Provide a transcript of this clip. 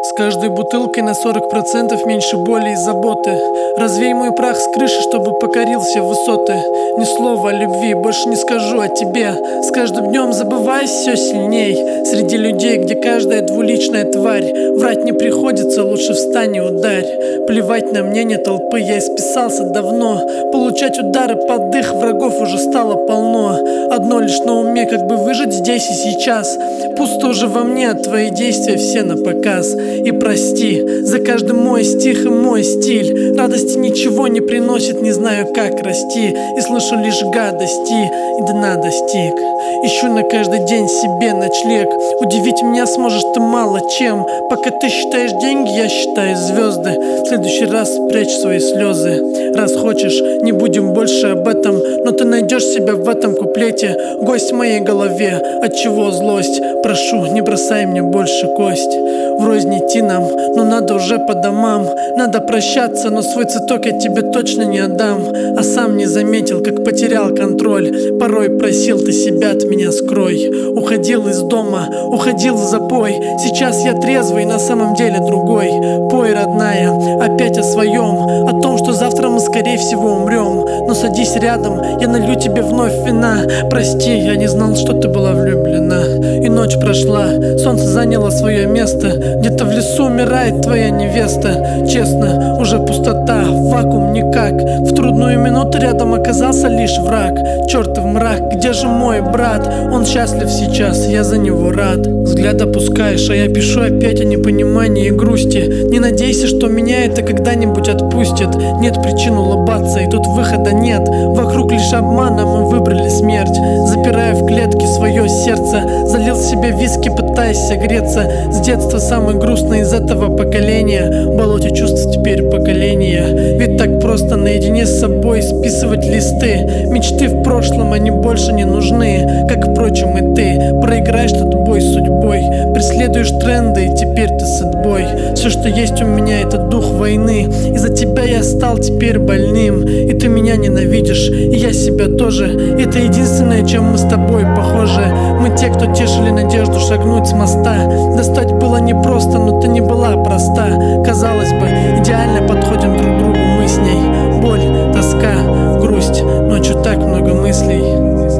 С каждой бутылкой на 40% меньше боли и заботы. Развей мой прах с крыши, чтобы покорил все высоты. Ни слова о любви, больше не скажу о тебе. С каждым днем забываясь все сильней. Среди людей, где каждая двуличная тварь. Врать не приходится, лучше встань и ударь. Плевать на мнение толпы, я исписался давно. Получать удары под дых врагов уже стало полно. Одно лишь на уме, как бы выжить здесь и сейчас. Пусто уже во мне, твои действия все на показ. И прости за каждый мой стих и мой стиль. Радости ничего не приносит, не знаю как расти. И слышу лишь гадости, и дна достиг. Ищу на каждый день себе ночлег. Удивить меня сможешь ты мало чем. Пока ты считаешь деньги, я считаю звезды. В следующий раз спрячь свои слезы. Раз хочешь, не будем больше об этом. Но ты найдешь себя в этом куплете. Гость в моей голове, отчего злость? Прошу, не бросай мне больше кость. Врозь не идти нам, но надо уже по домам. Надо прощаться, но свой цветок я тебе точно не отдам. А сам не заметил, как потерял контроль. Порой просил, ты себя от меня скрой. Уходил из дома, уходил в запой. Сейчас я трезвый, на самом деле другой. Пой, родная, опять о своем. О том, что завтра мы скорее всего умрем. Но садись рядом, я налью тебе вновь вина. Прости, я не знал, что ты была влюблена. И ночь прошла, солнце заняло свое место. Где-то в лесу умирает твоя невеста. Честно, уже пустота, вакуум никак. В трудную минуту рядом оказался лишь враг. Чертов мрак, где же мой брат? Он счастлив сейчас, я за него рад. Взгляд опускаешь, а я пишу опять о непонимании и грусти. Не надейся, что меня это когда-нибудь отпустит. Нет причин улыбаться, и тут выхода нет. Вокруг лишь обмана, мы выбрали смерть. Запирая в клетке свое сердце, залил в себя виски, пытаясь согреться. С детства самый грустный из этого поколения. В болоте чувств теперь поколение. Ведь так просто наедине с собой списывать листы. Мечты в прошлом, они больше не нужны. Как, впрочем, и ты. Проиграешь этот бой с судьбой. Преследуешь тренды, и теперь ты сэтбой. Все, что есть у меня, это дух войны. Из-за тебя я стал теперь больным. И ты меня ненавидишь, и я себя тоже. Это единственное, чем мы с тобой похожи. Мы те, кто тешили надежду шагнуть с моста. Достать было непросто, но ты не была проста. Казалось бы, идеально подходим друг другу мы с ней. Боль, тоска, грусть, ночью так много мыслей.